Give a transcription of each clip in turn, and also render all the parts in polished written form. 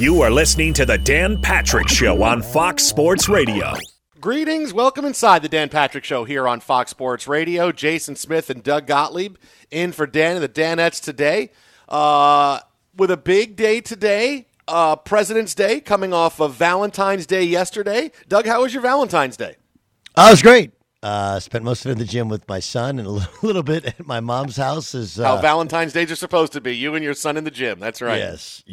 You are listening to The Dan Patrick Show on Fox Sports Radio. Greetings. Welcome inside the Dan Patrick Show here on Fox Sports Radio. Jason Smith and Doug Gottlieb in for Dan and the Danettes today. With a big day today, President's Day, coming off of Valentine's Day yesterday. Doug, how was your Valentine's Day? Oh, it was great. Spent most of it in the gym with my son and a little bit at my mom's house. How Valentine's Days are supposed to be. You and your son in the gym. That's right. Yes.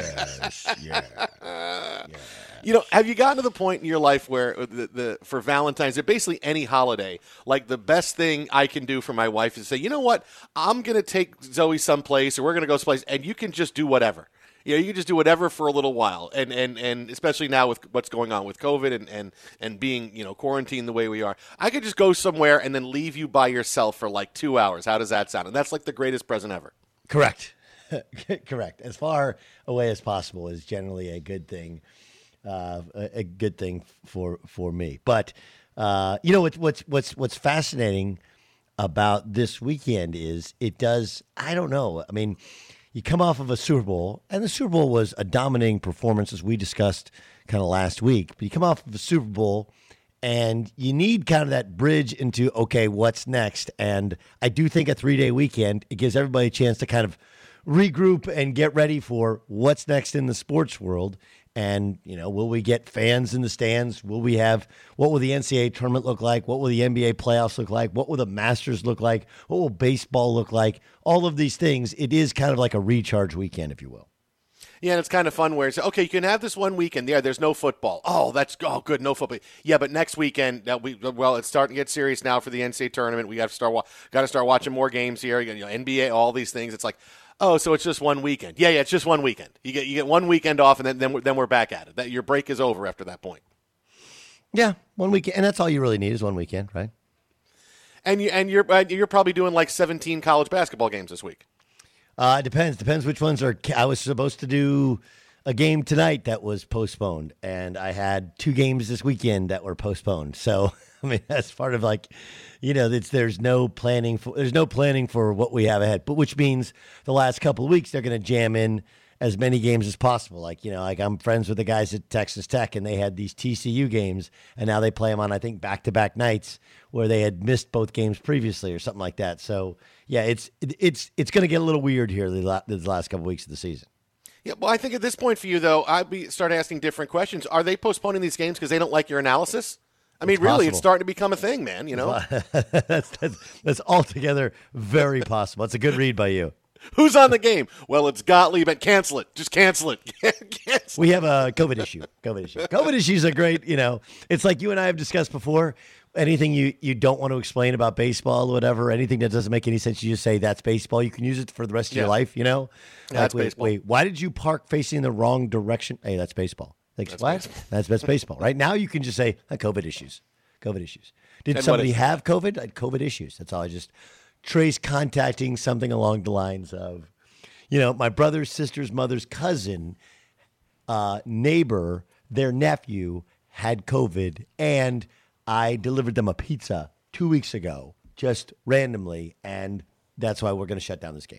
Yeah. You know, have you gotten to the point in your life where for Valentine's Day, basically any holiday, like the best thing I can do for my wife is say, you know what, I'm going to take Zoe someplace or we're going to go someplace and you can just do whatever. You know, you can just do whatever for a little while, and especially now with what's going on with COVID and being, you know, quarantined the way we are, I could just go somewhere and then leave you by yourself for like 2 hours. How does that sound? And that's like the greatest present ever. Correct. Correct. As far away as possible is generally a good thing. A good thing for me. But you know what's fascinating about this weekend is it does. I don't know. I mean, you come off of a Super Bowl, and the Super Bowl was a dominating performance, as we discussed kind of last week. But you come off of a Super Bowl, and you need kind of that bridge into, okay, what's next? And I do think a 3-day weekend, it gives everybody a chance to kind of regroup and get ready for what's next in the sports world. And, you know, will we get fans in the stands? What will the NCAA tournament look like? What will the NBA playoffs look like? What will the Masters look like? What will baseball look like? All of these things, it is kind of like a recharge weekend, if you will. Yeah, and it's kind of fun where it's, okay, you can have this one weekend. Yeah, there's no football. Oh, good, no football. Yeah, but next weekend, it's starting to get serious now for the NCAA tournament. We got to start watching more games here. You know, NBA, all these things. It's like, oh, so it's just one weekend. Yeah, it's just one weekend. You get one weekend off, and then we're back at it. Your break is over after that point. Yeah, one weekend, and that's all you really need is one weekend, right? And you're probably doing like 17 college basketball games this week. It depends which ones are. I was supposed to do a game tonight that was postponed, and I had 2 games this weekend that were postponed. So I mean, that's part of like, you know, there's no planning for what we have ahead. But which means the last couple of weeks they're going to jam in as many games as possible. Like, you know, like I'm friends with the guys at Texas Tech, and they had these TCU games, and now they play them on, I think, back-to-back nights where they had missed both games previously or something like that. So yeah, it's going to get a little weird here the last couple of weeks of the season. Yeah, well, I think at this point for you though, I'd start asking different questions. Are they postponing these games because they don't like your analysis? I mean, really, it's starting to become a thing, man, you know? That's altogether very possible. It's a good read by you. Who's on the game? Well, it's Gottlieb, but cancel it. Just cancel it. Cancel. We have a COVID issue. COVID issues are great, you know. It's like you and I have discussed before. Anything you don't want to explain about baseball or whatever, anything that doesn't make any sense, you just say that's baseball. You can use it for the rest of your life, you know? That's baseball. Wait, why did you park facing the wrong direction? Hey, that's baseball. Like, what? That's baseball. Right now, you can just say COVID issues. Did somebody have COVID? I had COVID issues. That's all. I just trace contacting something along the lines of, you know, my brother's sister's mother's cousin, neighbor, their nephew had COVID, and I delivered them a pizza 2 weeks ago, just randomly, and that's why we're going to shut down this game.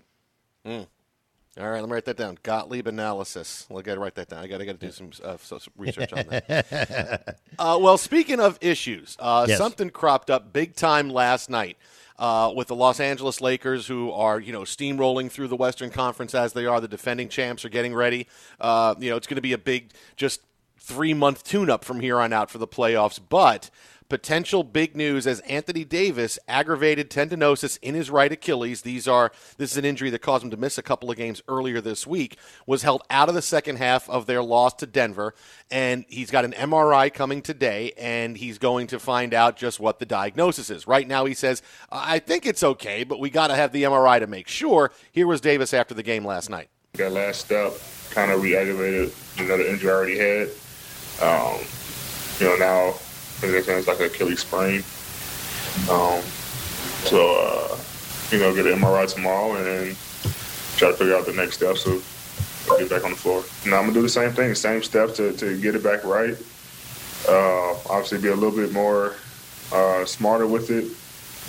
All right, let me write that down. Gottlieb analysis. Well, I got to write that down. I got to do some research on that. Well, speaking of issues, Yes. Something cropped up big time last night with the Los Angeles Lakers, who are, you know, steamrolling through the Western Conference as they are. The defending champs are getting ready. You know, it's going to be a big, just 3-month tune-up from here on out for the playoffs, but potential big news as Anthony Davis aggravated tendinosis in his right Achilles. This is an injury that caused him to miss a couple of games earlier this week, was held out of the second half of their loss to Denver, and he's got an MRI coming today, and he's going to find out just what the diagnosis is. Right now he says, I think it's okay, but we got to have the MRI to make sure. Here was Davis after the game last night. That last step kind of re-aggravated another injury I already had. You know, now it's like an Achilles sprain. You know, get an MRI tomorrow and then try to figure out the next steps to get back on the floor. Now I'm going to do the same thing, the same steps to get it back right. Obviously be a little bit more smarter with it,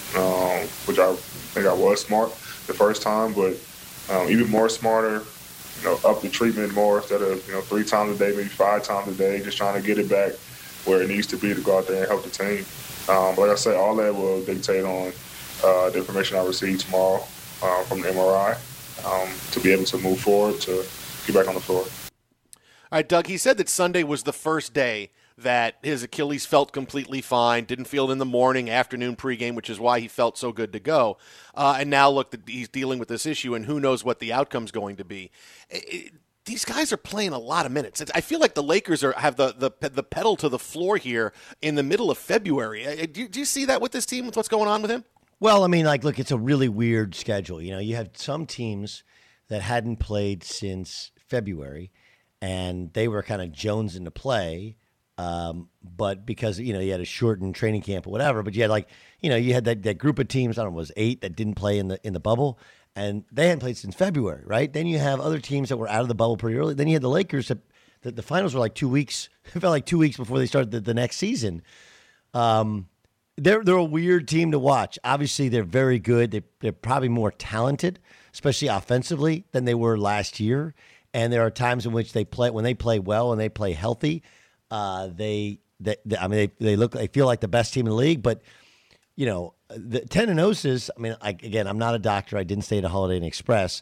which I think I was smart the first time, but even more smarter up the treatment more instead of 3 times a day, maybe 5 times a day, just trying to get it back where it needs to be to go out there and help the team. But like I said, all that will dictate on the information I receive tomorrow from the MRI to be able to move forward to get back on the floor. All right, Doug, he said that Sunday was the first day that his Achilles felt completely fine, didn't feel it in the morning, afternoon pregame, which is why he felt so good to go. And now, look, he's dealing with this issue, and who knows what the outcome's going to be. These guys are playing a lot of minutes. I feel like the Lakers have the pedal to the floor here in the middle of February. Do you see that with this team, with what's going on with him? Well, I mean, look, it's a really weird schedule. You have some teams that hadn't played since February, and they were kind of jonesing to play. But because, you had a shortened training camp or whatever, but you had you had that group of teams, I don't know, it was 8 that didn't play in the bubble, and they hadn't played since February, right? Then you have other teams that were out of the bubble pretty early. Then you had the Lakers the finals were like 2 weeks. It felt like 2 weeks before they started the next season. They're a weird team to watch. Obviously, they're very good. They're probably more talented, especially offensively, than they were last year. And there are times in which they play well and they play healthy. They feel like the best team in the league, but the tendinosis. I mean, again, I'm not a doctor. I didn't stay at a Holiday Inn Express.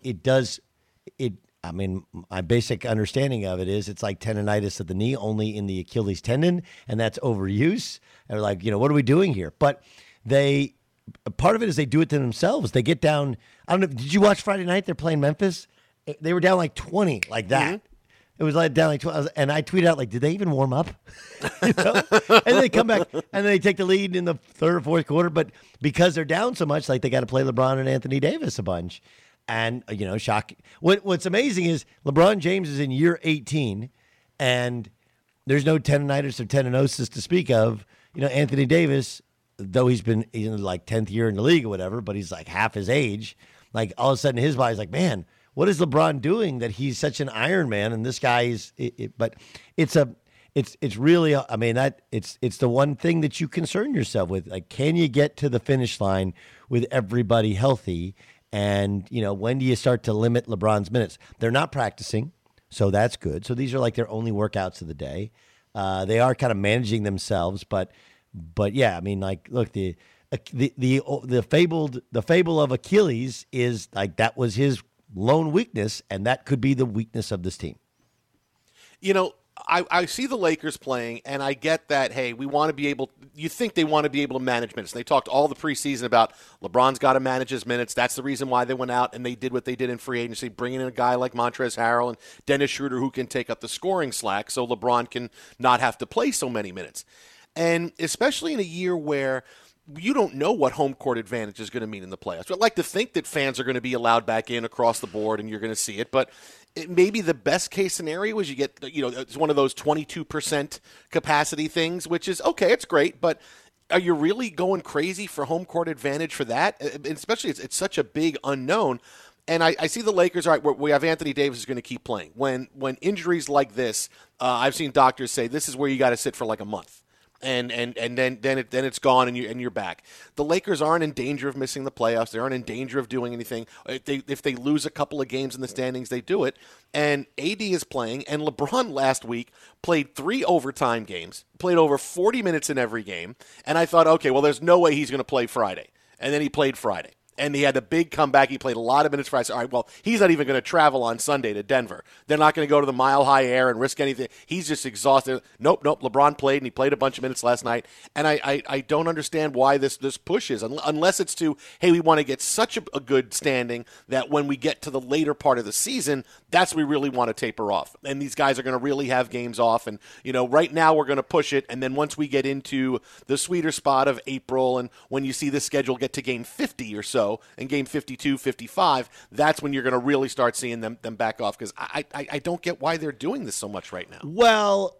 My basic understanding of it is it's like tendonitis of the knee, only in the Achilles tendon, and that's overuse. And what are we doing here? But part of it is they do it to themselves. They get down. I don't know. Did you watch Friday night? They're playing Memphis. They were down like 20, like that. Mm-hmm. It was like down like 12, and I tweeted out did they even warm up? And then they come back and they take the lead in the third or fourth quarter. But because they're down so much, they got to play LeBron and Anthony Davis a bunch. And shock. What's amazing is LeBron James is in year 18, and there's no tendonitis or tendinosis to speak of. Anthony Davis, though he's been in 10th year in the league or whatever, but he's half his age. All of a sudden his body's man, what is LeBron doing that he's such an Iron Man? And this guy is, but it's really, it's the one thing that you concern yourself with. Can you get to the finish line with everybody healthy? And, when do you start to limit LeBron's minutes? They're not practicing, so that's good. So these are their only workouts of the day. They are kind of managing themselves, but yeah, look, the fable of Achilles is that was his lone weakness, and that could be the weakness of this team. I see the Lakers playing, and I get that, hey, you think they want to be able to manage minutes. They talked all the preseason about LeBron's got to manage his minutes. That's the reason why they went out and they did what they did in free agency, bringing in a guy like Montrezl Harrell and Dennis Schroeder who can take up the scoring slack so LeBron can not have to play so many minutes. And especially in a year where you don't know what home court advantage is going to mean in the playoffs. I'd like to think that fans are going to be allowed back in across the board and you're going to see it, but maybe the best case scenario is you get, it's one of those 22% capacity things, which is okay, it's great, but are you really going crazy for home court advantage for that? And especially it's such a big unknown. And I see the Lakers, all right, we have Anthony Davis is going to keep playing. When injuries like this, I've seen doctors say this is where you got to sit for a month. And then it's gone and you're back. The Lakers aren't in danger of missing the playoffs. They aren't in danger of doing anything. If they lose a couple of games in the standings, they do it. And AD is playing, and LeBron last week played 3 overtime games, played over 40 minutes in every game. And I thought, okay, well, there's no way he's going to play Friday. And then he played Friday. And he had a big comeback. He played a lot of minutes for us. All right, well, he's not even going to travel on Sunday to Denver. They're not going to go to the Mile High Air and risk anything. He's just exhausted. Nope. LeBron played, and he played a bunch of minutes last night. And I don't understand why this push is, unless it's to, hey, we want to get such a good standing that when we get to the later part of the season, that's when we really want to taper off. And these guys are going to really have games off. And, right now we're going to push it. And then once we get into the sweeter spot of April and when you see the schedule get to game 50 or so, and game 52, 55, that's when you're going to really start seeing them back off, because I don't get why they're doing this so much right now. Well,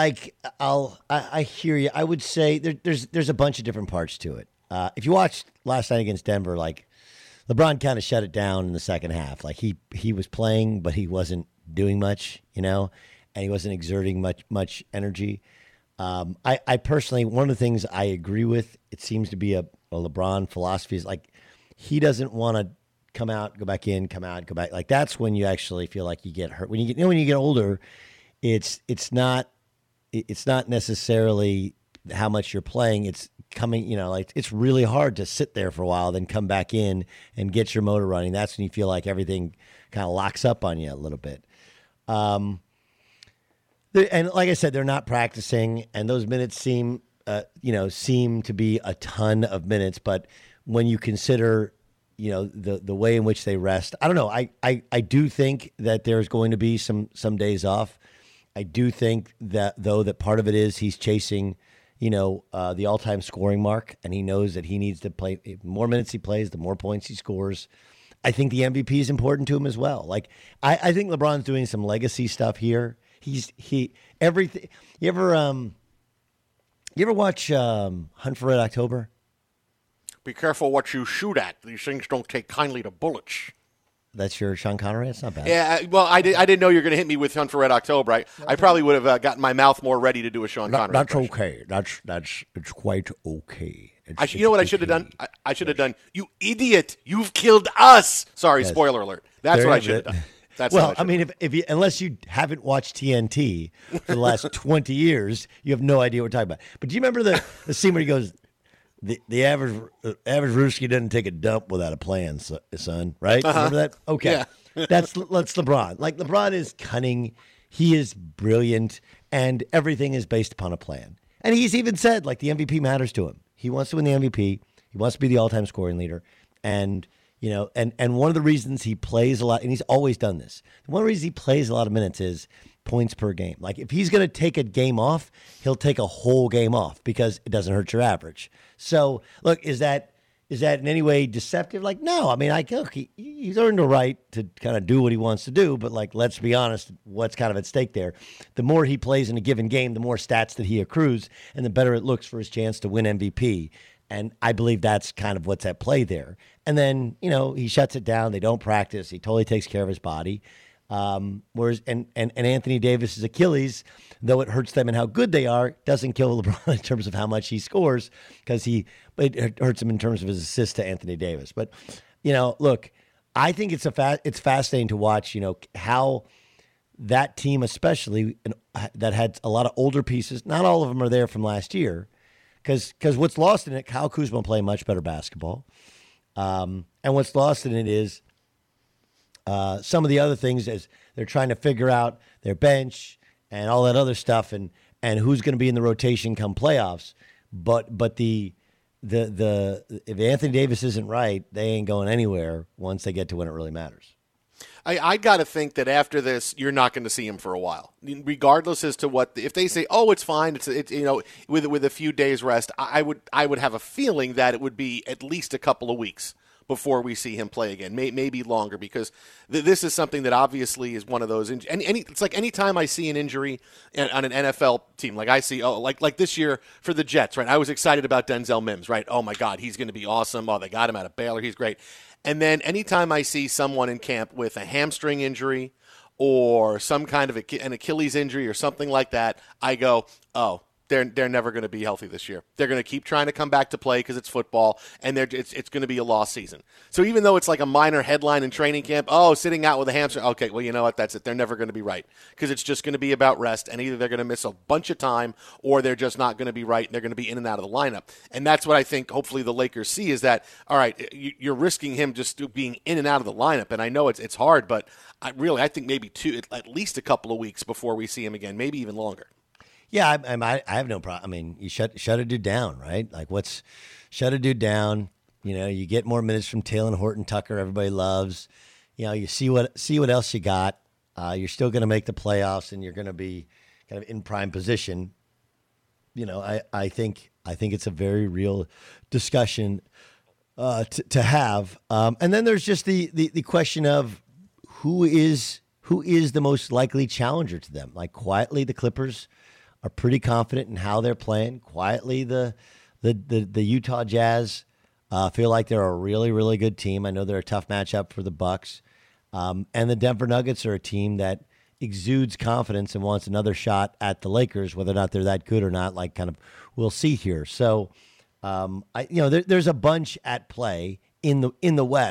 I hear you. I would say there's a bunch of different parts to it. If you watched last night against Denver, LeBron kind of shut it down in the second half. He was playing, but he wasn't doing much, and he wasn't exerting much energy. I personally, one of the things I agree with, it seems to be a LeBron philosophy is he doesn't want to come out, go back in, come out, go back. Like that's when you actually feel like you get hurt. When you get older, it's not necessarily how much you're playing. It's coming, like it's really hard to sit there for a while, then come back in and get your motor running. That's when you feel like everything kind of locks up on you a little bit. And like I said, they're not practicing, and those minutes seem to be a ton of minutes. But when you consider, the way in which they rest, I don't know. I do think that there's going to be some days off. I do think that part of it is he's chasing, the all-time scoring mark, and he knows that he needs to play. The more minutes he plays, the more points he scores. I think the MVP is important to him as well. Like I think LeBron's doing some legacy stuff here. Everything. You ever watch Hunt for Red October? Be careful what you shoot at. These things don't take kindly to bullets. That's your Sean Connery? It's not bad. Yeah, well, I didn't know you were going to hit me with Hunt for Red October. I probably would have gotten my mouth more ready to do a Sean Connery That's impression. okay. It's quite okay. You know what I should have done? I should have done, you idiot, you've killed us. Sorry, spoiler alert. That's what I should have done. Well, I mean, unless you haven't watched TNT for the last 20 years, you have no idea what we're talking about. But do you remember the scene where he goes, the average Ruski doesn't take a dump without a plan, son, right? Uh-huh. Remember that? Okay. Yeah. That's LeBron. Like, LeBron is cunning. He is brilliant, and everything is based upon a plan. And he's even said, like, the MVP matters to him. He wants to win the MVP. He wants to be the all-time scoring leader. And and one of the reasons he plays a lot, and he's always done this, one of the reasons he plays a lot of minutes is points per game. Like, if he's going to take a game off, he'll take a whole game off because it doesn't hurt your average. So, look, is that in any way deceptive? Like, no. I mean, he's earned a right to kind of do what he wants to do, but, like, let's be honest, what's kind of at stake there? The more he plays in a given game, the more stats that he accrues, and the better it looks for his chance to win MVP. And I believe that's kind of what's at play there. And then, he shuts it down. They don't practice. He totally takes care of his body. Whereas Anthony Davis's Achilles, though it hurts them in how good they are, doesn't kill LeBron in terms of how much he scores, because it hurts him in terms of his assist to Anthony Davis. But, look, I think it's fascinating to watch, how that team, especially that had a lot of older pieces, not all of them are there from last year, because what's lost in it, Kyle Kuzma playing much better basketball. And what's lost in it is some of the other things as they're trying to figure out their bench and all that other stuff and who's going to be in the rotation come playoffs. But if Anthony Davis isn't right, they ain't going anywhere once they get to when it really matters. I got to think that after this, you're not going to see him for a while, regardless as to what. If they say, "Oh, it's fine," it's with a few days rest, I would have a feeling that it would be at least a couple of weeks before we see him play again, maybe longer, because this is something that obviously is one of those. It's like any time I see an injury on an NFL team, like I see, like this year for the Jets, right? I was excited about Denzel Mims, right? Oh my God, he's going to be awesome. Oh, they got him out of Baylor, he's great. And then anytime I see someone in camp with a hamstring injury or some kind of an Achilles injury or something like that, I go, oh, they're never going to be healthy this year. They're going to keep trying to come back to play because it's football, and it's going to be a lost season. So even though it's like a minor headline in training camp, sitting out with a hamstring, okay, well, you know what, that's it. They're never going to be right because it's just going to be about rest, and either they're going to miss a bunch of time or they're just not going to be right, and they're going to be in and out of the lineup. And that's what I think hopefully the Lakers see is that, all right, you're risking him just being in and out of the lineup, and I know it's hard, but I think maybe at least a couple of weeks before we see him again, maybe even longer. Yeah, I have no problem. I mean, you shut a dude down, right? Like, shut a dude down? You get more minutes from Talen Horton-Tucker, everybody loves. You see what else you got. You're still going to make the playoffs, and you're going to be kind of in prime position. I think it's a very real discussion to have. And then there's just the question of who is the most likely challenger to them. Like, quietly, the Clippers are pretty confident in how they're playing. Quietly, the Utah Jazz feel like they're a really, really good team. I know they're a tough matchup for the Bucks. And the Denver Nuggets are a team that exudes confidence and wants another shot at the Lakers, whether or not they're that good or not, like kind of we'll see here. So, there's a bunch at play in the West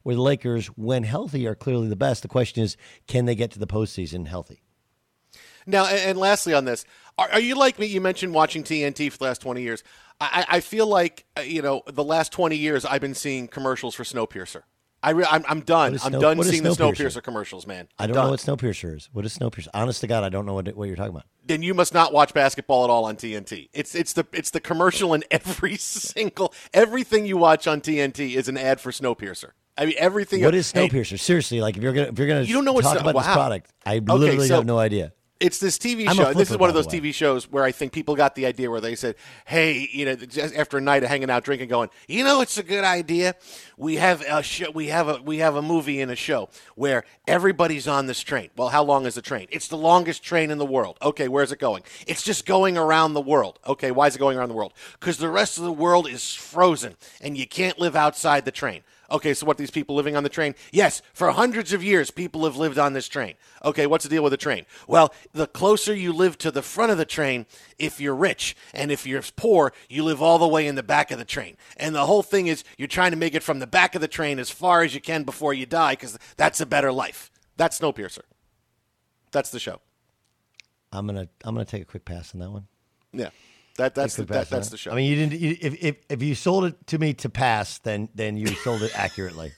where the Lakers, when healthy, are clearly the best. The question is, can they get to the postseason healthy? Now, and lastly on this, are you like me? You mentioned watching TNT for the last 20 years. I feel like, the last 20 years I've been seeing commercials for Snowpiercer. I'm done. I'm done seeing the Snowpiercer commercials, man. I don't know what Snowpiercer is. What is Snowpiercer? Honest to God, I don't know what you're talking about. Then you must not watch basketball at all on TNT. It's the commercial in everything you watch on TNT is an ad for Snowpiercer. I mean, everything. What is Snowpiercer? Hey, seriously, like if you're gonna you don't know talk about this product, I literally have no idea. It's this TV show. This is one of those TV shows where I think people got the idea where they said, hey, just after a night of hanging out drinking, going, it's a good idea. We have a show, we have a movie and a show where everybody's on this train. Well, how long is the train? It's the longest train in the world. Okay, where's it going? It's just going around the world. Okay, why is it going around the world? Because the rest of the world is frozen and you can't live outside the train. Okay, so what, these people living on the train? Yes, for hundreds of years, people have lived on this train. Okay, what's the deal with the train? Well, the closer you live to the front of the train, if you're rich, and if you're poor, you live all the way in the back of the train. And the whole thing is you're trying to make it from the back of the train as far as you can before you die, because that's a better life. That's Snowpiercer. That's the show. I'm gonna take a quick pass on that one. Yeah. That's the show. I mean, you didn't. If you sold it to me to pass, then you sold it accurately.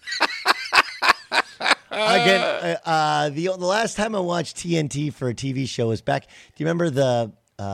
Again, the last time I watched TNT for a TV show was back. Do you remember the?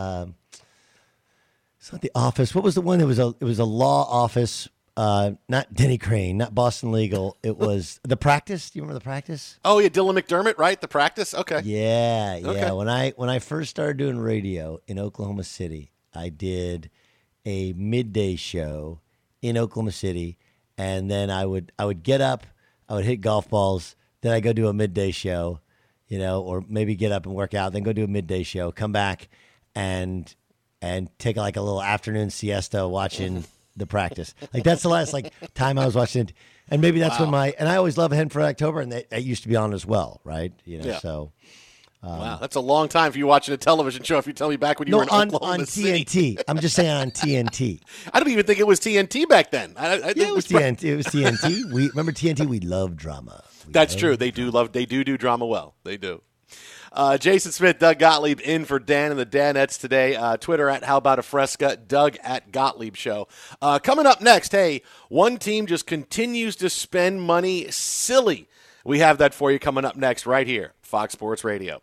It's not The Office. What was the one? It was a law office. Not Denny Crane, not Boston Legal. It was The Practice. Do you remember The Practice? Oh yeah, Dylan McDermott, right? The Practice. Okay. Yeah. Okay. When I first started doing radio in Oklahoma City, I did a midday show in Oklahoma City, and then I would get up, I would hit golf balls, then I go do a midday show, or maybe get up and work out, then go do a midday show, come back and take like a little afternoon siesta watching The Practice. Like that's the last time I was watching it, and maybe that's when and I always love Heading for October, and that used to be on as well, right? Yeah. So. Wow, that's a long time for you watching a television show. If you tell me back when you were in Oklahoma City. TNT. I'm just saying on TNT. I don't even think it was TNT back then. It was TNT. It was TNT. We remember TNT. We love drama. That's true. They do drama well. They do. Jason Smith, Doug Gottlieb in for Dan and the Danettes today. Twitter at How About a Fresca, Doug at Gottlieb Show. Coming up next, hey, one team just continues to spend money silly. We have that for you coming up next right here, Fox Sports Radio.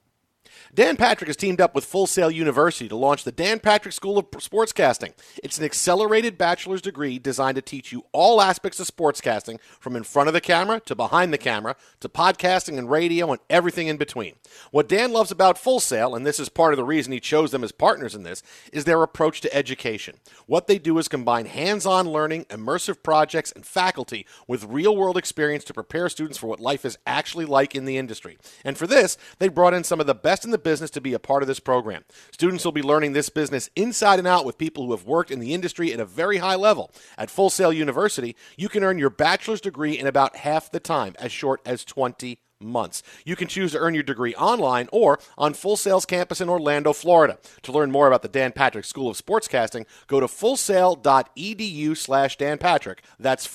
Dan Patrick has teamed up with Full Sail University to launch the Dan Patrick School of Sportscasting. It's an accelerated bachelor's degree designed to teach you all aspects of sportscasting, from in front of the camera to behind the camera to podcasting and radio and everything in between. What Dan loves about Full Sail, and this is part of the reason he chose them as partners in this, is their approach to education. What they do is combine hands-on learning, immersive projects, and faculty with real-world experience to prepare students for what life is actually like in the industry. And for this, they brought in some of the best in the business to be a part of this program. Students will be learning this business inside and out with people who have worked in the industry at a very high level. At Full Sail University, you can earn your bachelor's degree in about half the time, as short as 20 months. You can choose to earn your degree online or on Full Sail's campus in Orlando, Florida. To learn more about the Dan Patrick School of Sportscasting, go to fullsail.edu/Dan Patrick. That's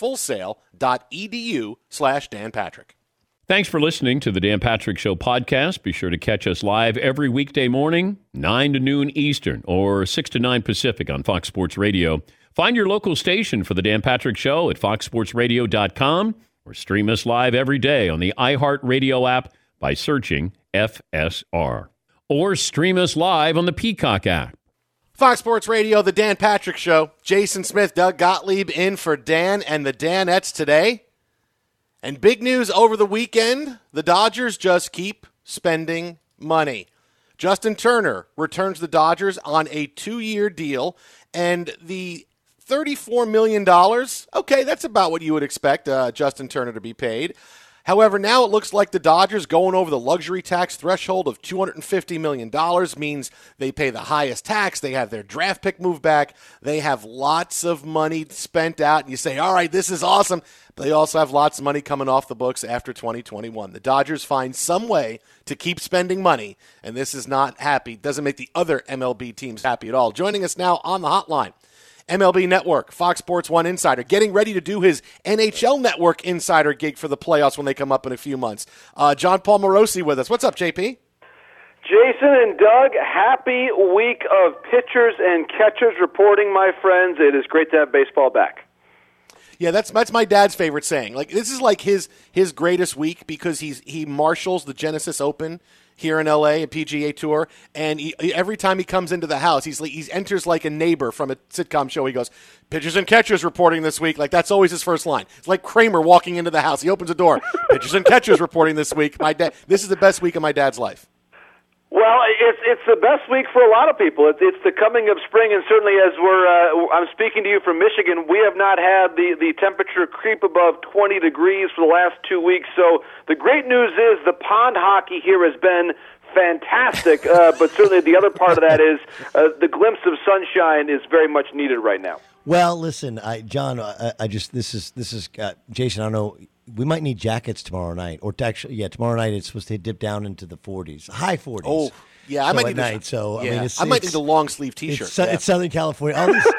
fullsail.edu/Dan Patrick. Thanks for listening to the Dan Patrick Show podcast. Be sure to catch us live every weekday morning, 9 to noon Eastern or 6 to 9 Pacific on Fox Sports Radio. Find your local station for the Dan Patrick Show at foxsportsradio.com or stream us live every day on the iHeartRadio app by searching FSR. Or stream us live on the Peacock app. Fox Sports Radio, the Dan Patrick Show. Jason Smith, Doug Gottlieb in for Dan and the Danettes today. And big news over the weekend, the Dodgers just keep spending money. Justin Turner returns to the Dodgers on a 2-year deal, and the $34 million, okay, that's about what you would expect Justin Turner to be paid. However, now it looks like the Dodgers going over the luxury tax threshold of $250 million means they pay the highest tax. They have their draft pick moved back. They have lots of money spent out. And you say, all right, this is awesome. But they also have lots of money coming off the books after 2021. The Dodgers find some way to keep spending money, and this is not happy. Doesn't make the other MLB teams happy at all. Joining us now on the hotline, MLB Network, Fox Sports 1 Insider, getting ready to do his NHL Network Insider gig for the playoffs when they come up in a few months. John Paul Morosi with us. What's up, JP? Jason and Doug, happy week of pitchers and catchers reporting, my friends. It is great to have baseball back. Yeah, that's my dad's favorite saying. Like, this is like his greatest week because he marshals the Genesis Open here in LA, a PGA Tour, and every time he comes into the house, he enters like a neighbor from a sitcom show. He goes, "Pitchers and catchers reporting this week." Like, that's always his first line. It's like Kramer walking into the house. He opens the door. "Pitchers and catchers reporting this week." My dad. This is the best week of my dad's life. Well, it's the best week for a lot of people. It's the coming of spring, and certainly as I'm speaking to you from Michigan, we have not had the temperature creep above 20 degrees for the last 2 weeks. So the great news is the pond hockey here has been fantastic, but certainly the other part of that is the glimpse of sunshine is very much needed right now. Well, listen, John, this is Jason. I don't know. We might need jackets tomorrow night, or tomorrow night it's supposed to dip down into the 40s, high 40s. Oh, yeah, I might need night. So yeah. I mean, I might need a long sleeve T-shirt. It's Southern California.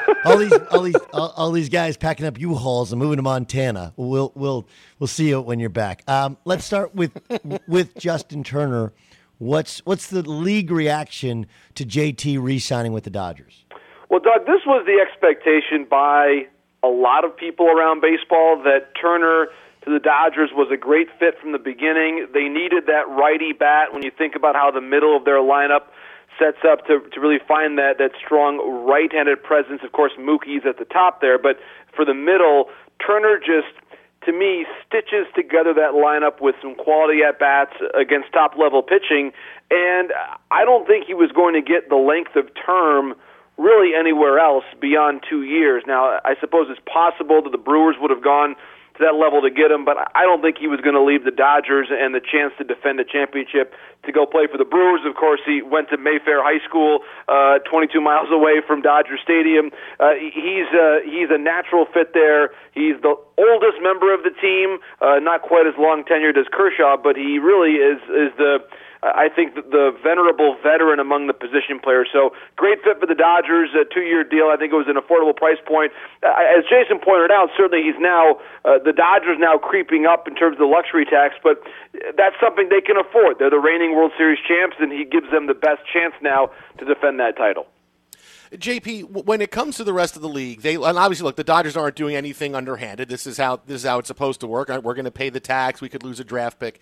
All these guys packing up U-Hauls and moving to Montana. We'll see you when you're back. Let's start with Justin Turner. What's the league reaction to JT re-signing with the Dodgers? Well, Doug, this was the expectation by a lot of people around baseball that Turner to the Dodgers was a great fit from the beginning. They needed that righty bat when you think about how the middle of their lineup sets up to really find that strong right-handed presence. Of course, Mookie's at the top there, but for the middle, Turner just, to me, stitches together that lineup with some quality at-bats against top-level pitching, and I don't think he was going to get the length of term really anywhere else beyond 2 years. Now, I suppose it's possible that the Brewers would have gone to that level to get him, but I don't think he was going to leave the Dodgers and the chance to defend a championship to go play for the Brewers. Of course, he went to Mayfair High School, 22 miles away from Dodger Stadium. He's a natural fit there. He's the oldest member of the team, not quite as long tenured as Kershaw, but he really is I think the venerable veteran among the position players. So great fit for the Dodgers, a 2-year deal. I think it was an affordable price point. As Jason pointed out, certainly he's now, the Dodgers now creeping up in terms of the luxury tax, but that's something they can afford. They're the reigning World Series champs, and he gives them the best chance now to defend that title. JP, when it comes to the rest of the league, and obviously, look, the Dodgers aren't doing anything underhanded. This is how it's supposed to work. We're going to pay the tax. We could lose a draft pick.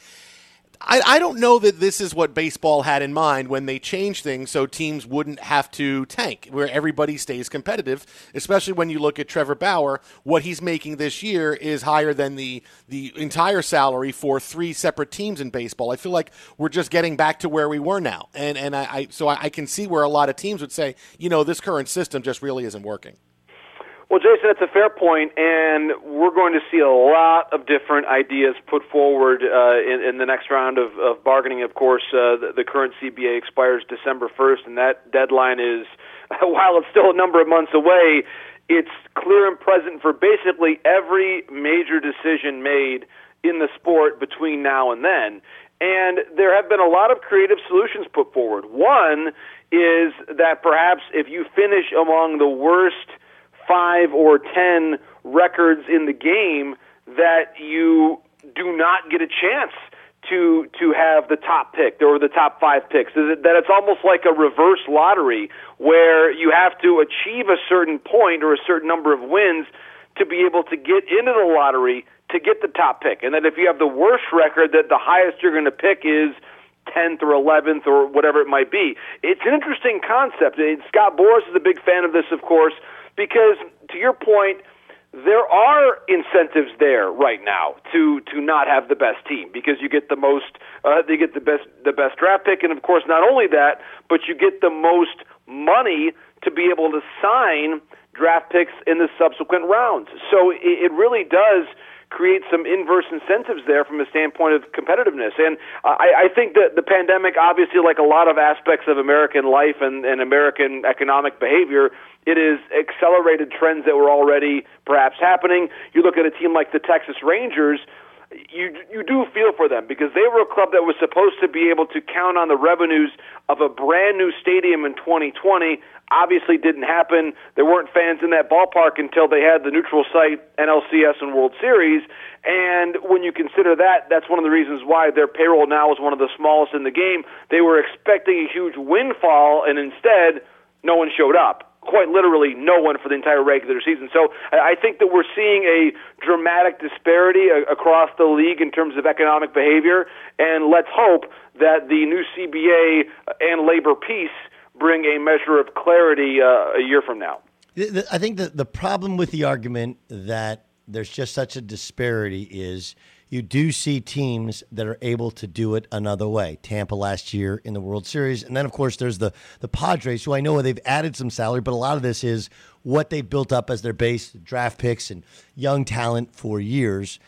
I don't know that this is what baseball had in mind when they changed things so teams wouldn't have to tank, where everybody stays competitive, especially when you look at Trevor Bauer. What he's making this year is higher than the entire salary for 3 separate teams in baseball. I feel like we're just getting back to where we were now. And I can see where a lot of teams would say, this current system just really isn't working. Well, Jason, that's a fair point, and we're going to see a lot of different ideas put forward in the next round of bargaining. Of course, the current CBA expires December 1st, and that deadline is, while it's still a number of months away, it's clear and present for basically every major decision made in the sport between now and then. And there have been a lot of creative solutions put forward. One is that perhaps if you finish among the worst 5 or 10 records in the game, that you do not get a chance to have the top pick or the top 5 picks. That it's almost like a reverse lottery where you have to achieve a certain point or a certain number of wins to be able to get into the lottery to get the top pick. And that if you have the worst record, that the highest you're going to pick is 10th or 11th or whatever it might be. It's an interesting concept. And Scott Boras is a big fan of this, of course, because, to your point, there are incentives there right now to not have the best team because you get the most, they get the best draft pick, and of course not only that, but you get the most money to be able to sign draft picks in the subsequent rounds. So it really does create some inverse incentives there from a standpoint of competitiveness. And I think that the pandemic, obviously, like a lot of aspects of American life and American economic behavior, it has accelerated trends that were already perhaps happening. You look at a team like the Texas Rangers, you do feel for them, because they were a club that was supposed to be able to count on the revenues of a brand new stadium in 2020. Obviously didn't happen. There weren't fans in that ballpark until they had the neutral site NLCS and World Series. And when you consider that, that's one of the reasons why their payroll now is one of the smallest in the game. They were expecting a huge windfall, and instead, no one showed up. Quite literally, no one for the entire regular season. So I think that we're seeing a dramatic disparity across the league in terms of economic behavior, and let's hope that the new CBA and labor peace bring a measure of clarity a year from now. I think that the problem with the argument that there's just such a disparity is you do see teams that are able to do it another way. Tampa last year in the World Series. And then, of course, there's the Padres, who I know they've added some salary, but a lot of this is what they've built up as their base, draft picks and young talent for years.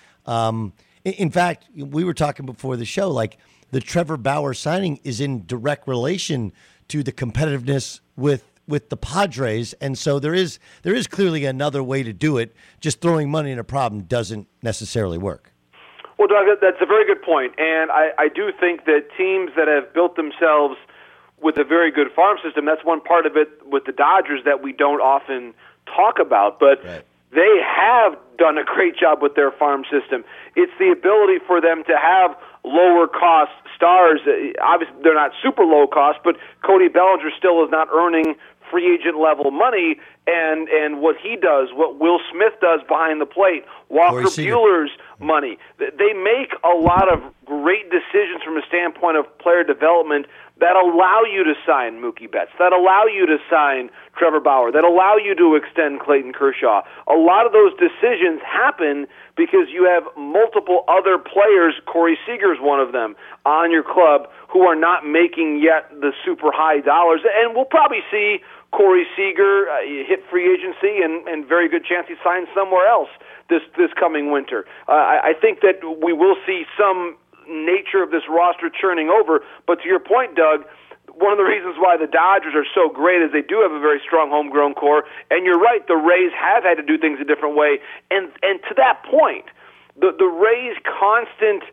In fact, we were talking before the show, like the Trevor Bauer signing is in direct relation to the competitiveness with the Padres. And so there is clearly another way to do it. Just throwing money in a problem doesn't necessarily work. Well, Doug, that's a very good point. And I do think that teams that have built themselves with a very good farm system, that's one part of it with the Dodgers that we don't often talk about. But right. They have done a great job with their farm system. It's the ability for them to have lower-cost stars. Obviously, they're not super low-cost, but Cody Bellinger still is not earning free agent level money, and what he does, what Will Smith does behind the plate, Walker Buehler's money. They make a lot of great decisions from a standpoint of player development that allow you to sign Mookie Betts, that allow you to sign Trevor Bauer, that allow you to extend Clayton Kershaw. A lot of those decisions happen because you have multiple other players, Corey Seager is one of them, on your club who are not making yet the super high dollars. And we'll probably see Corey Seager hit free agency, and very good chance he signs somewhere else this coming winter. I think that we will see some nature of this roster churning over. But to your point, Doug, one of the reasons why the Dodgers are so great is they do have a very strong homegrown core. And you're right, the Rays have had to do things a different way. And to that point, the Rays' constant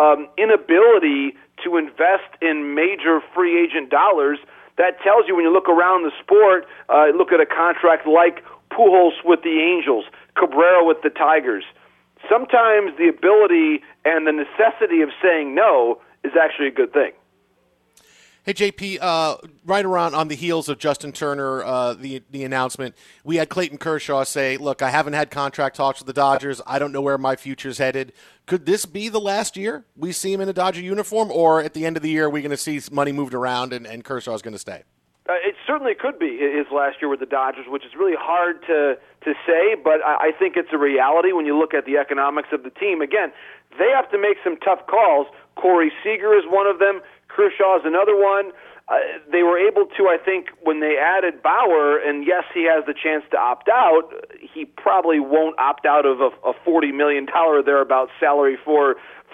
inability to invest in major free agent dollars, that tells you when you look around the sport, look at a contract like Pujols with the Angels, Cabrera with the Tigers. Sometimes the ability and the necessity of saying no is actually a good thing. Hey, JP, right around on the heels of Justin Turner, the announcement, we had Clayton Kershaw say, look, I haven't had contract talks with the Dodgers. I don't know where my future's headed. Could this be the last year we see him in a Dodger uniform, or at the end of the year are we going to see money moved around and Kershaw's going to stay? It certainly could be his last year with the Dodgers, which is really hard to say, but I think it's a reality when you look at the economics of the team. Again, they have to make some tough calls. Corey Seager is one of them. Kershaw is another one. They were able to, I think, when they added Bauer, and yes, he has the chance to opt out, he probably won't opt out of a $40 million thereabouts salary for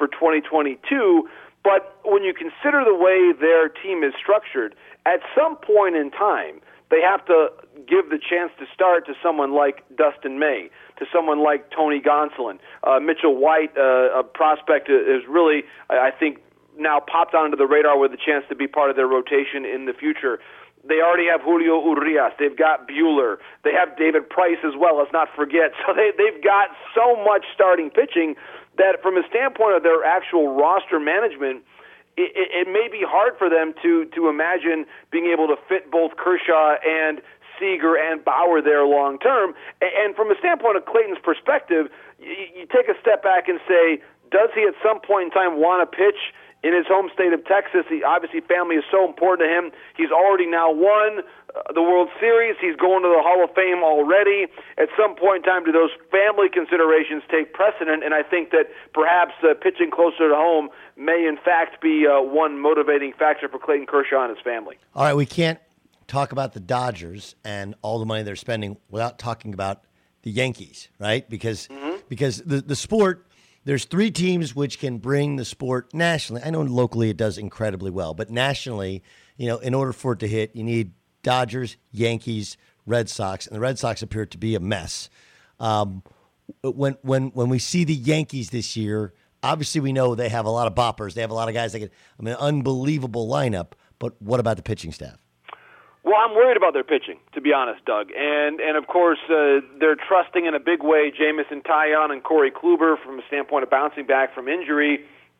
2022. But when you consider the way their team is structured, at some point in time, they have to give the chance to start to someone like Dustin May, to someone like Tony Gonsolin. Mitchell White, a prospect, is really, I think, now popped onto the radar with a chance to be part of their rotation in the future. They already have Julio Urias. They've got Buehler. They have David Price as well, let's not forget. So they've got so much starting pitching that from a standpoint of their actual roster management, it may be hard for them to imagine being able to fit both Kershaw and Seager and Bauer there long term. And from a standpoint of Clayton's perspective, you take a step back and say, does he at some point in time want to pitch in his home state of Texas? Obviously, family is so important to him. He's already now won the World Series. He's going to the Hall of Fame already. At some point in time, do those family considerations take precedent? And I think that perhaps pitching closer to home may, in fact, be one motivating factor for Clayton Kershaw and his family. All right, we can't talk about the Dodgers and all the money they're spending without talking about the Yankees, right? Because the sport, there's three teams which can bring the sport nationally. I know locally it does incredibly well, but nationally, in order for it to hit, you need Dodgers, Yankees, Red Sox, and the Red Sox appear to be a mess. When we see the Yankees this year, obviously we know they have a lot of boppers. They have a lot of guys that an unbelievable lineup. But what about the pitching staff? Well, I'm worried about their pitching, to be honest, Doug. And of course, they're trusting in a big way Jamison Taillon and Corey Kluber from a standpoint of bouncing back from injury.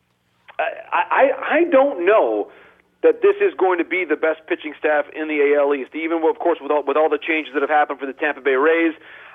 I don't know that this is going to be the best pitching staff in the AL East, even, of course, with all the changes that have happened for the Tampa Bay Rays.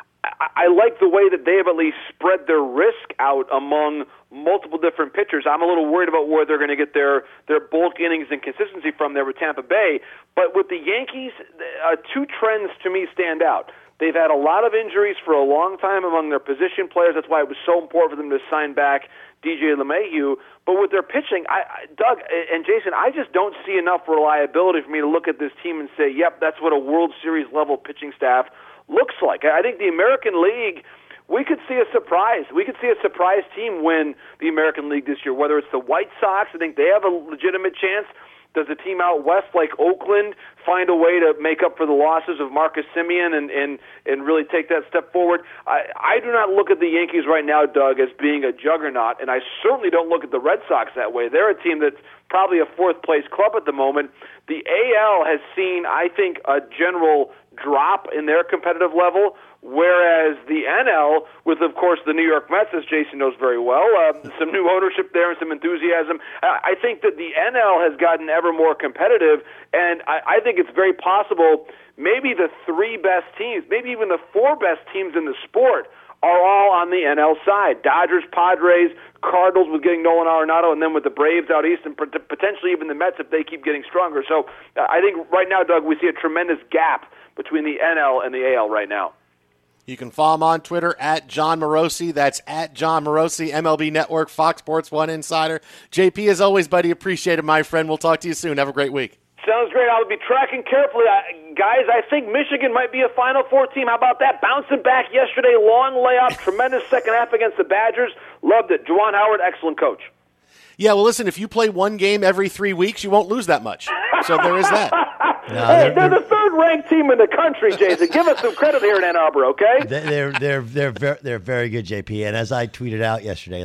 I like the way that they have at least spread their risk out among multiple different pitchers. I'm a little worried about where they're going to get their bulk innings and consistency from there with Tampa Bay. But with the Yankees, two trends to me stand out. They've had a lot of injuries for a long time among their position players. That's why it was so important for them to sign back DJ LeMahieu. But with their pitching, Doug and Jason, I just don't see enough reliability for me to look at this team and say, yep, that's what a World Series level pitching staff looks like. I think the American League, we could see a surprise. We could see a surprise team win the American League this year, whether it's the White Sox. I think they have a legitimate chance. Does a team out west like Oakland find a way to make up for the losses of Marcus Semien and really take that step forward? I do not look at the Yankees right now, Doug, as being a juggernaut, and I certainly don't look at the Red Sox that way. They're a team that's probably a fourth-place club at the moment. The AL has seen, I think, a general drop in their competitive level, whereas the NL, with, of course, the New York Mets, as Jason knows very well, some new ownership there and some enthusiasm, I think that the NL has gotten ever more competitive, and I think it's very possible maybe the three best teams, maybe even the four best teams in the sport are all on the NL side. Dodgers, Padres, Cardinals with getting Nolan Arenado, and then with the Braves out east, and potentially even the Mets if they keep getting stronger. So I think right now, Doug, we see a tremendous gap between the NL and the AL right now. You can follow him on Twitter at John Morosi. That's at John Morosi, MLB Network, Fox Sports 1 Insider. JP, as always, buddy, appreciate it, my friend. We'll talk to you soon. Have a great week. Sounds great. I'll be tracking carefully. Guys, I think Michigan might be a Final Four team. How about that? Bouncing back yesterday, long layoff, tremendous second half against the Badgers. Loved it. Juwan Howard, excellent coach. Yeah, well, listen, if you play one game every 3 weeks, you won't lose that much. So there is that. No, they're the third-ranked team in the country, Jason. Give us some credit here in Ann Arbor, okay? They're very good, JP. And as I tweeted out yesterday,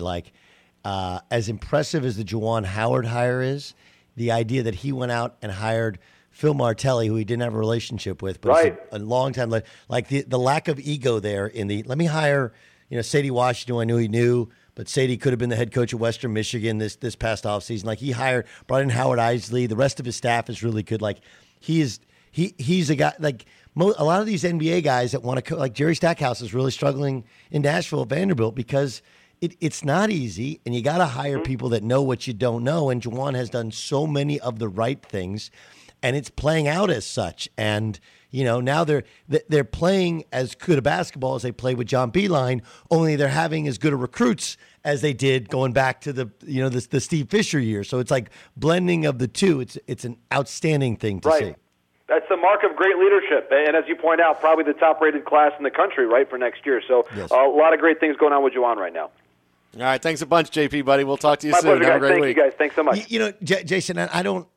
as impressive as the Juwan Howard hire is, the idea that he went out and hired Phil Martelli, who he didn't have a relationship with, but right. a long time, like the lack of ego there in the let me hire, Sadie Washington, who I knew he knew, but Sadie could have been the head coach of Western Michigan this past offseason. Like he brought in Howard Isley. The rest of his staff is really good. Like he's a guy like a lot of these NBA guys that want to like Jerry Stackhouse is really struggling in Nashville at Vanderbilt because it's not easy, and you got to hire people that know what you don't know. And Juwan has done so many of the right things, and it's playing out as such. And now they're playing as good a basketball as they played with John Beilein, only they're having as good a recruits as they did going back to the Steve Fisher year. So it's like blending of the two. It's an outstanding thing to see. That's the mark of great leadership, and as you point out, probably the top-rated class in the country, right, for next year. So yes. A lot of great things going on with Juwan right now. All right, thanks a bunch, JP, buddy. We'll talk to you My soon. pleasure, Have a great Thank week. you, guys. Thanks so much. Jason, I don't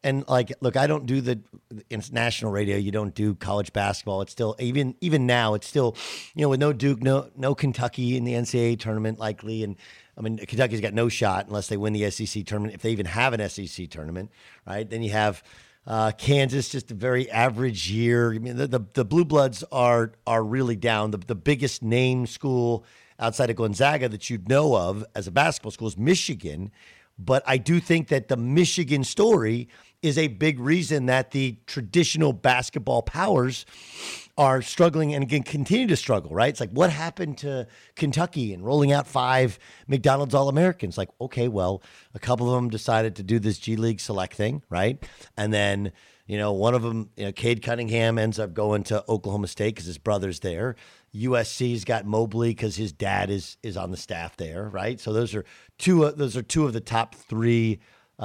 I don't do the national radio. You don't do college basketball. It's still even now. It's still with no Duke, no Kentucky in the NCAA tournament likely, and I mean Kentucky's got no shot unless they win the SEC tournament if they even have an SEC tournament, right? Then you have Kansas, just a very average year. I mean the Blue Bloods are really down. The biggest name school outside of Gonzaga that you'd know of as a basketball school is Michigan. But I do think that the Michigan story is a big reason that the traditional basketball powers are struggling and can continue to struggle, right? It's like, what happened to Kentucky and rolling out 5 McDonald's All-Americans? Like, okay, well, a couple of them decided to do this G League select thing, right? And then, one of them, Cade Cunningham ends up going to Oklahoma State because his brother's there. USC's got Mobley because his dad is on the staff there, right? So those are two of the top 3.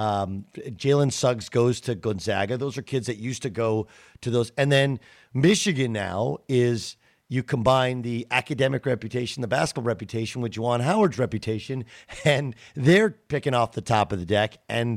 Jalen Suggs goes to Gonzaga. Those are kids that used to go to those. And then Michigan now is you combine the academic reputation, the basketball reputation with Juwan Howard's reputation, and they're picking off the top of the deck. And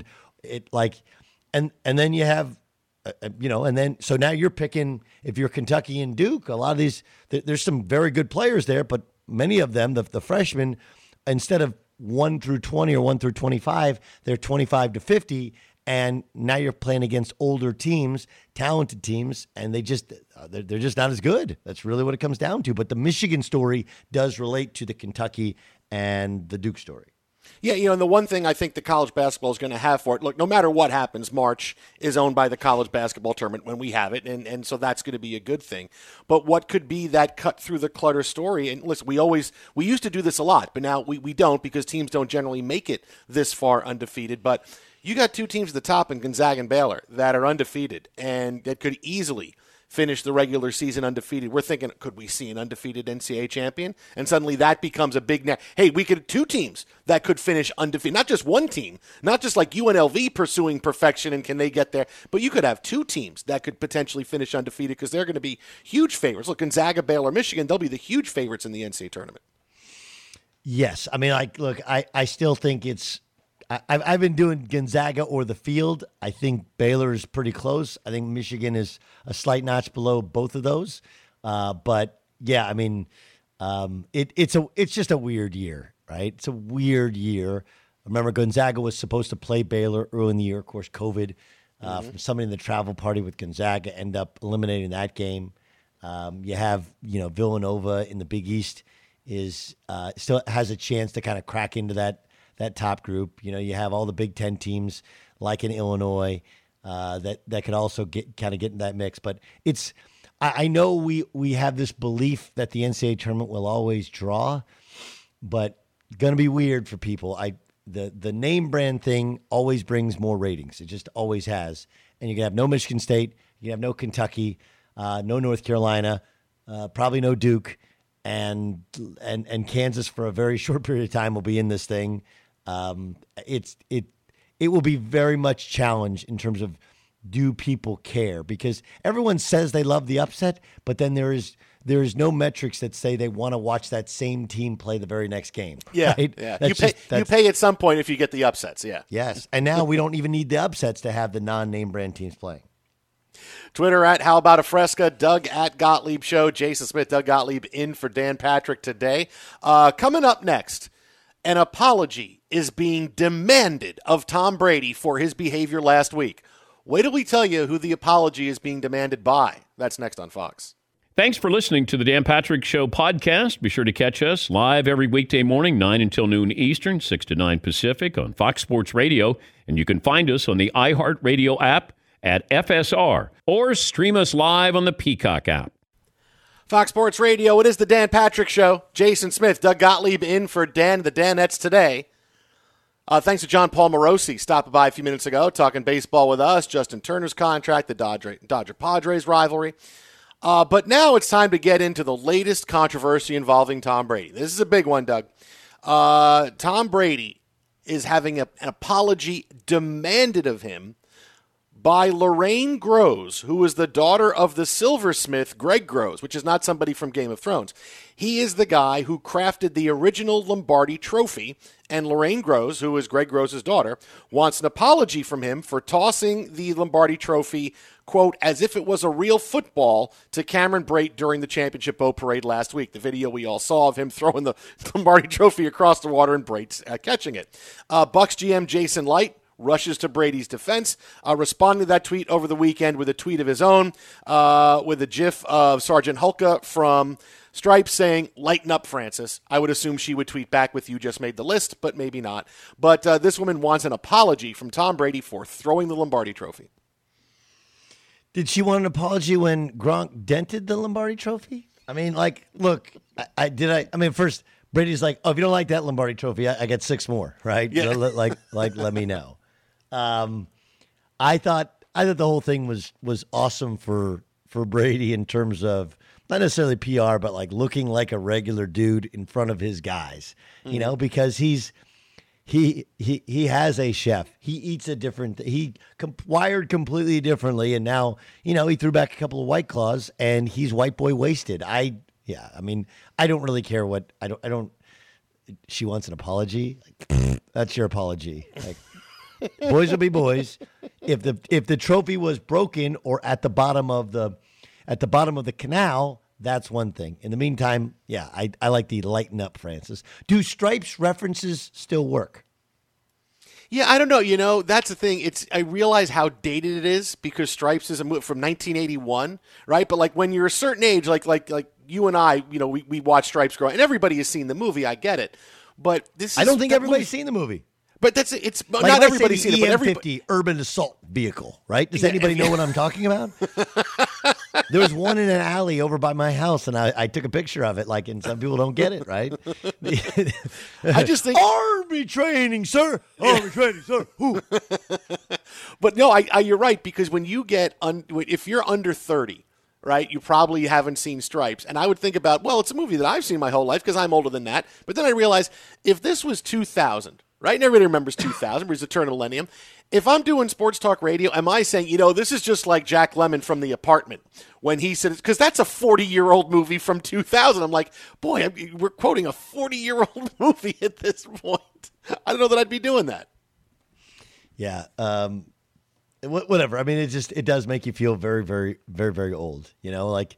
and then you have. And then so now you're picking, if you're Kentucky and Duke, a lot of these, there's some very good players there, but many of them, the freshmen, instead of 1 through 20 or 1 through 25, they're 25 to 50. And now you're playing against older teams, talented teams, and they're just not as good. That's really what it comes down to. But the Michigan story does relate to the Kentucky and the Duke story. Yeah, and the one thing I think the college basketball is going to have for it, look, no matter what happens, March is owned by the college basketball tournament when we have it, and so that's going to be a good thing. But what could be that cut through the clutter story? And listen, we used to do this a lot, but now we don't, because teams don't generally make it this far undefeated. But you got two teams at the top in Gonzaga and Baylor that are undefeated and that could easily finish the regular season undefeated. We're thinking, could we see an undefeated NCAA champion? And suddenly that becomes a big hey, we could have two teams that could finish undefeated. Not just one team, not just like UNLV pursuing perfection and can they get there, but you could have two teams that could potentially finish undefeated because they're going to be huge favorites. Look, Gonzaga, Baylor, Michigan, they'll be the huge favorites in the NCAA tournament. Yes. I mean, I still think it's, I've been doing Gonzaga or the field. I think Baylor is pretty close. I think Michigan is a slight notch below both of those. But yeah, I mean, it's just a weird year, right? It's a weird year. Remember, Gonzaga was supposed to play Baylor early in the year. Of course, COVID from somebody in the travel party with Gonzaga end up eliminating that game. You have, Villanova in the Big East is still has a chance to kind of crack into that top group. You have all the Big Ten teams like in Illinois that could also get in that mix. But I know we have this belief that the NCAA tournament will always draw, but going to be weird for people. The name brand thing always brings more ratings. It just always has. And you can have no Michigan State, you can have no Kentucky, no North Carolina, probably no Duke, and Kansas for a very short period of time will be in this thing. It will be very much challenged in terms of, do people care? Because everyone says they love the upset, but then there is no metrics that say they want to watch that same team play the very next game. Yeah, right? yeah. You pay at some point if you get the upsets. Yeah. Yes, and now we don't even need the upsets to have the non-name brand teams playing. Twitter at How About a Fresca, Doug at Gottlieb Show, Jason Smith, Doug Gottlieb in for Dan Patrick today. Coming up next, an apology is being demanded of Tom Brady for his behavior last week. Wait till we tell you who the apology is being demanded by. That's next on Fox. Thanks for listening to the Dan Patrick Show podcast. Be sure to catch us live every weekday morning, 9 until noon Eastern, 6 to 9 Pacific on Fox Sports Radio. And you can find us on the iHeartRadio app at FSR or stream us live on the Peacock app. Fox Sports Radio, it is the Dan Patrick Show. Jason Smith, Doug Gottlieb in for Dan, the Danettes today. Thanks to John Paul Morosi stopping by a few minutes ago, talking baseball with us, Justin Turner's contract, the Dodger-Padres rivalry. But now it's time to get into the latest controversy involving Tom Brady. This is a big one, Doug. Tom Brady is having an apology demanded of him by Lorraine Groves, who is the daughter of the silversmith Greg Groves, which is not somebody from Game of Thrones. He is the guy who crafted the original Lombardi Trophy, and Lorraine Groves, who is Greg Groves' daughter, wants an apology from him for tossing the Lombardi Trophy, quote, as if it was a real football to Cameron Brate during the championship boat parade last week. The video we all saw of him throwing the Lombardi Trophy across the water and Brate catching it. Bucs GM Jason Light rushes to Brady's defense, responding to that tweet over the weekend with a tweet of his own, with a gif of Sergeant Hulka from Stripes saying, lighten up, Francis. I would assume she would tweet back with, you just made the list, but maybe not. But this woman wants an apology from Tom Brady for throwing the Lombardi Trophy. Did she want an apology when Gronk dented the Lombardi Trophy? I mean, look, first, Brady's like, oh, if you don't like that Lombardi Trophy, I get 6 more, right? Yeah. Let me know. I thought the whole thing was awesome for Brady in terms of not necessarily PR, but like looking like a regular dude in front of his guys, because he has a chef. He eats he wired completely differently. And now, he threw back a couple of White Claws and he's white boy wasted. I don't really care what I don't, she wants an apology. That's your apology. Boys will be boys. If the trophy was broken or at the bottom of the canal, That's one thing. In the meantime, yeah, I like the lighten up Francis. Do Stripes references still work? Yeah, I don't know. You know, that's the thing. I realize how dated it is because Stripes is a movie from 1981, right? But like when you're a certain age, like you and I, you know, we watch Stripes growing, and everybody has seen the movie. I get it, but I don't think everybody's seen the movie. But it's not everybody's seen it. But EM50 urban assault vehicle, right? Does anybody know what I'm talking about? There was one in an alley over by my house, and I took a picture of it. Like, and some people don't get it, right? I just think Army training, sir. Army training, sir. But no, you're right, because when you get if you're under 30. Right, you probably haven't seen Stripes. And I would think about, well, it's a movie that I've seen my whole life because I'm older than that. But then I realized if this was 2000, right, and everybody remembers 2000, because it's the turn of millennium. If I'm doing sports talk radio, am I saying, you know, this is just like Jack Lemmon from The Apartment when he said, because that's a 40-year-old movie from 2000. I'm like, boy, we're quoting a 40-year-old movie at this point. I don't know that I'd be doing that. Yeah. Whatever. I mean, it does make you feel very, very, very, very old. You know, like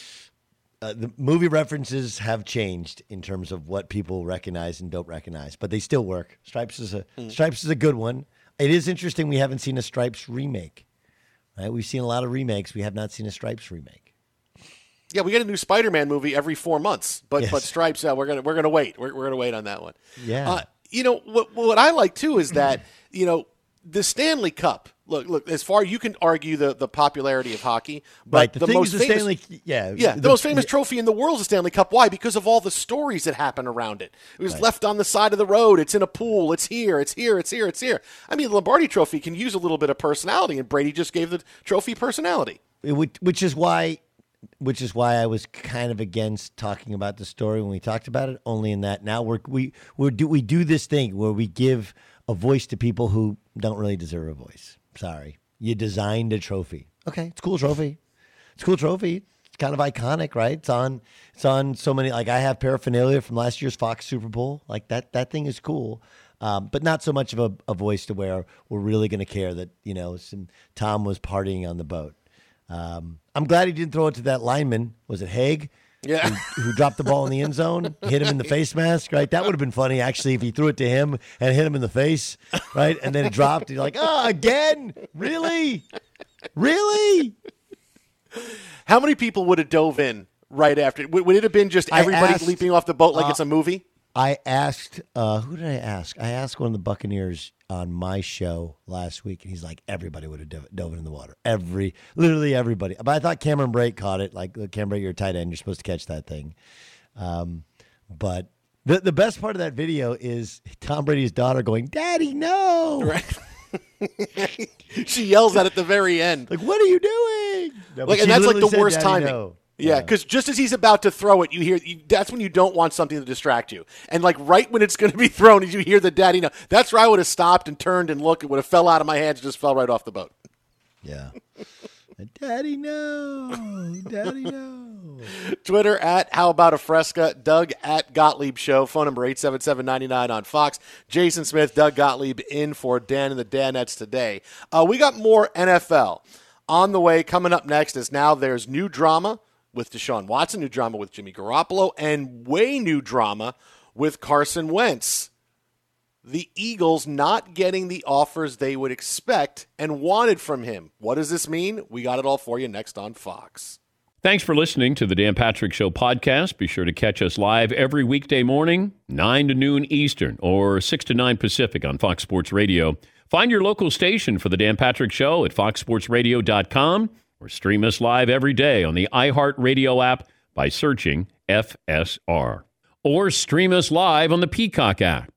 the movie references have changed in terms of what people recognize and don't recognize, but they still work. Stripes is a good one. It is interesting. We haven't seen a Stripes remake. Right? We've seen a lot of remakes. We have not seen a Stripes remake. Yeah, we get a new Spider-Man movie every 4 months, but Stripes, we're gonna wait. We're gonna wait on that one. Yeah. You know what I like too is that you know the Stanley Cup. Look. As far you can argue the popularity of hockey, but right, the most famous, the most famous trophy in the world is the Stanley Cup. Why? Because of all the stories that happen around it. It was left on the side of the road. It's in a pool. It's here. It's here. It's here. It's here. I mean, the Lombardi Trophy can use a little bit of personality, and Brady just gave the trophy personality. Which is why I was kind of against talking about the story when we talked about it. Only in that now we do this thing where we give a voice to people who don't really deserve a voice. Sorry, you designed a trophy. Okay, it's a cool trophy. It's kind of iconic, right? It's on so many. Like I have paraphernalia from last year's Fox Super Bowl. Like that thing is cool, but not so much of a voice to where we're really going to care that Tom was partying on the boat. I'm glad he didn't throw it to that lineman. Was it Haig? Yeah. Who dropped the ball in the end zone, hit him in the face mask, right? That would have been funny, actually, if he threw it to him and hit him in the face, right? And then it dropped. You're like, again? Really? How many people would have dove in right after? Would it have been just everybody leaping off the boat like it's a movie? I asked, who did I ask? I asked one of the Buccaneers on my show last week, and he's like, everybody would have dove in the water. Literally everybody. But I thought Cameron Brate caught it. Like, Cameron Brate, you're a tight end. You're supposed to catch that thing. But the best part of that video is Tom Brady's daughter going, "Daddy, no!" Right. She yells at the very end. Like, what are you doing? No, and that's like the said, worst "Daddy, timing. no." Yeah, because just as he's about to throw it, you hear that's when you don't want something to distract you. And like right when it's going to be thrown, you hear the daddy no. That's where I would have stopped and turned and looked. It would have fell out of my hands and just fell right off the boat. Yeah. Daddy, no. Daddy, no. Twitter at How About a Fresca. Doug at Gottlieb Show. Phone number 877-99 on Fox. Jason Smith, Doug Gottlieb in for Dan and the Danettes today. We got more NFL on the way. Coming up next is now there's new drama with Deshaun Watson, new drama with Jimmy Garoppolo, and way new drama with Carson Wentz. The Eagles not getting the offers they would expect and wanted from him. What does this mean? We got it all for you next on Fox. Thanks for listening to the Dan Patrick Show podcast. Be sure to catch us live every weekday morning, 9 to noon Eastern or 6 to 9 Pacific on Fox Sports Radio. Find your local station for the Dan Patrick Show at foxsportsradio.com or stream us live every day on the iHeartRadio app by searching FSR. Or stream us live on the Peacock app.